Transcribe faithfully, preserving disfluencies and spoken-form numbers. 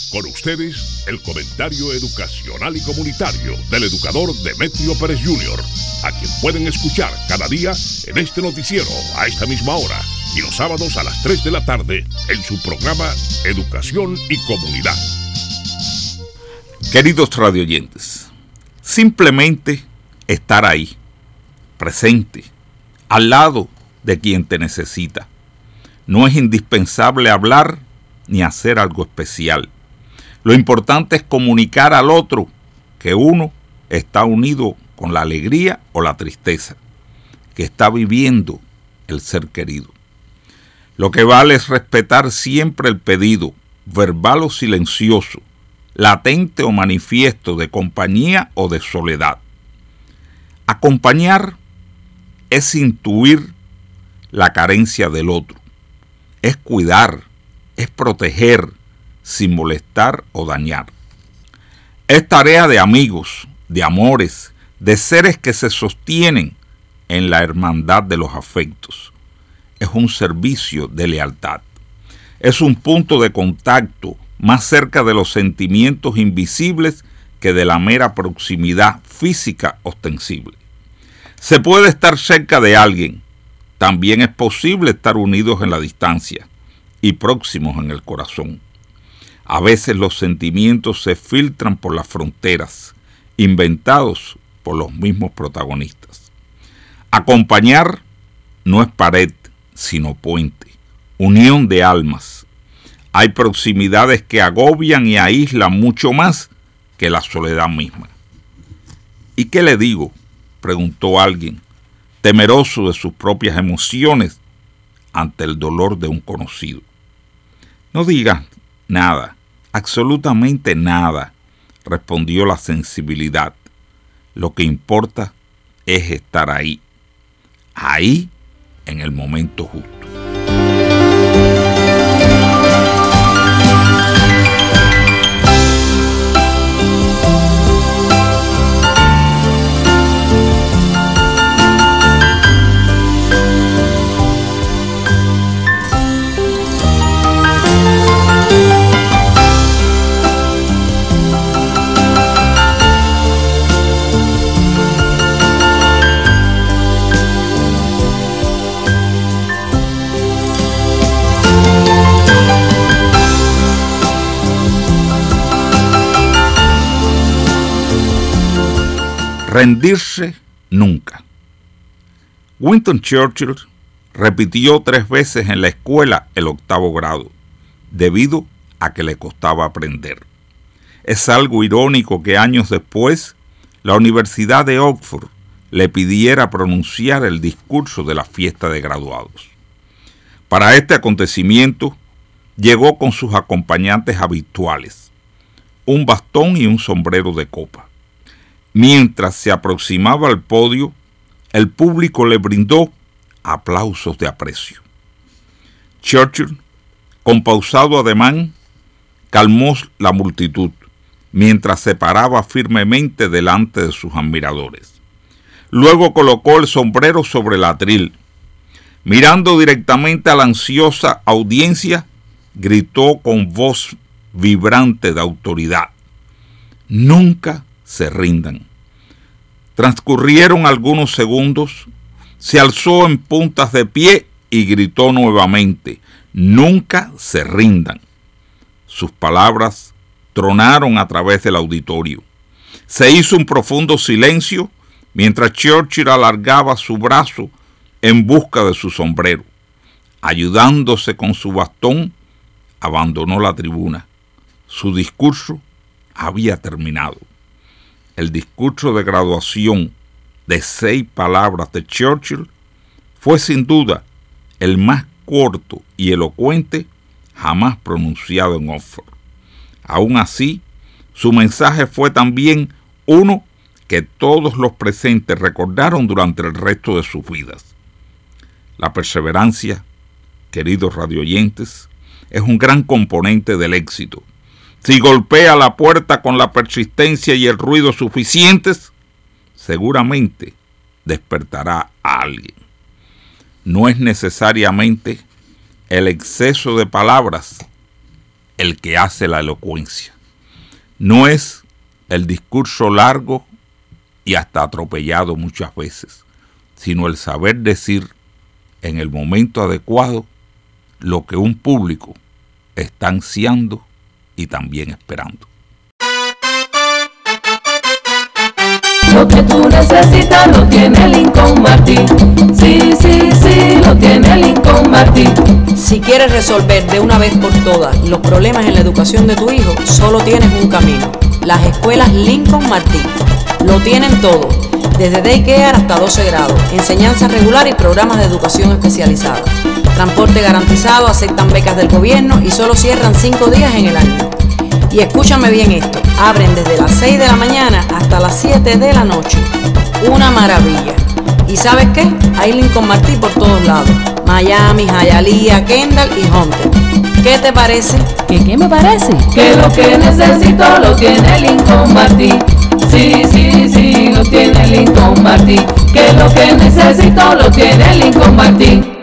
Con ustedes, el comentario educacional y comunitario del educador Demetrio Pérez junior, a quien pueden escuchar cada día en este noticiero a esta misma hora y los sábados a las tres de la tarde en su programa Educación y Comunidad. Queridos radioyentes, simplemente estar ahí, presente, al lado de quien te necesita. No es indispensable hablar ni hacer algo especial. Lo importante es comunicar al otro que uno está unido con la alegría o la tristeza que está viviendo el ser querido. Lo que vale es respetar siempre el pedido, verbal o silencioso, latente o manifiesto de compañía o de soledad. Acompañar es intuir la carencia del otro, es cuidar, es proteger, sin molestar o dañar. Es tarea de amigos, de amores, de seres que se sostienen en la hermandad de los afectos. Es un servicio de lealtad. Es un punto de contacto más cerca de los sentimientos invisibles que de la mera proximidad física ostensible. Se puede estar cerca de alguien. También es posible estar unidos en la distancia y próximos en el corazón. A veces los sentimientos se filtran por las fronteras, inventados por los mismos protagonistas. Acompañar no es pared, sino puente, unión de almas. Hay proximidades que agobian y aíslan mucho más que la soledad misma. ¿Y qué le digo?, preguntó alguien, temeroso de sus propias emociones ante el dolor de un conocido. No digas nada, absolutamente nada, respondió la sensibilidad. Lo que importa es estar ahí, ahí en el momento justo. Rendirse nunca. Winston Churchill repitió tres veces en la escuela el octavo grado, debido a que le costaba aprender. Es algo irónico que años después, la Universidad de Oxford le pidiera pronunciar el discurso de la fiesta de graduados. Para este acontecimiento, llegó con sus acompañantes habituales, un bastón y un sombrero de copa. Mientras se aproximaba al podio, el público le brindó aplausos de aprecio. Churchill, con pausado ademán, calmó la multitud, mientras se paraba firmemente delante de sus admiradores. Luego colocó el sombrero sobre el atril. Mirando directamente a la ansiosa audiencia, gritó con voz vibrante de autoridad: «Nunca se rindan». Transcurrieron algunos segundos, se alzó en puntas de pie y gritó nuevamente: «Nunca se rindan». Sus palabras tronaron a través del auditorio. Se hizo un profundo silencio mientras Churchill alargaba su brazo en busca de su sombrero. Ayudándose con su bastón, abandonó la tribuna. Su discurso había terminado. El discurso de graduación de seis palabras de Churchill fue sin duda el más corto y elocuente jamás pronunciado en Oxford. Aún así, su mensaje fue también uno que todos los presentes recordaron durante el resto de sus vidas. La perseverancia, queridos radioyentes, es un gran componente del éxito. Si golpea la puerta con la persistencia y el ruido suficientes, seguramente despertará a alguien. No es necesariamente el exceso de palabras el que hace la elocuencia. No es el discurso largo y hasta atropellado muchas veces, sino el saber decir en el momento adecuado lo que un público está ansiando y también esperando. Lo que tú necesitas lo tiene Lincoln Martin. Sí, sí, sí, lo tiene Lincoln Martin. Si quieres resolver de una vez por todas los problemas en la educación de tu hijo, solo tienes un camino: las escuelas Lincoln Martin. Lo tienen todo, desde daycare hasta doce grados, enseñanza regular y programas de educación especializada. Transporte garantizado, aceptan becas del gobierno y solo cierran cinco días en el año. Y escúchame bien esto, abren desde las seis de la mañana hasta las siete de la noche. Una maravilla. ¿Y sabes qué? Hay Lincoln Martin por todos lados: Miami, Hialeah, Kendall y Hunter. ¿Qué te parece? ¿Qué, qué me parece? Que lo que necesito lo tiene Lincoln Martin. Sí, sí, sí, lo tiene Lincoln Martin. Que lo que necesito lo tiene Lincoln Martin.